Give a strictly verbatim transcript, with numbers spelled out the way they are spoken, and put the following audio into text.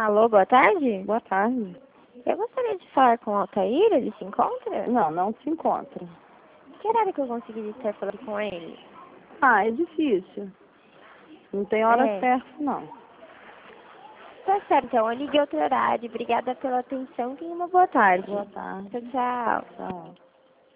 Alô, boa tarde. Boa tarde. Eu gostaria de falar com o Altair, ele se encontra? Não, não se encontra. Que horário que eu conseguiria estar falando com ele? Ah, é difícil. Não tem hora É. certa, não. Tá certo, então eu liguei outro horário. Obrigada pela atenção e uma boa tarde. Boa tarde. Tchau, tchau. Tchau.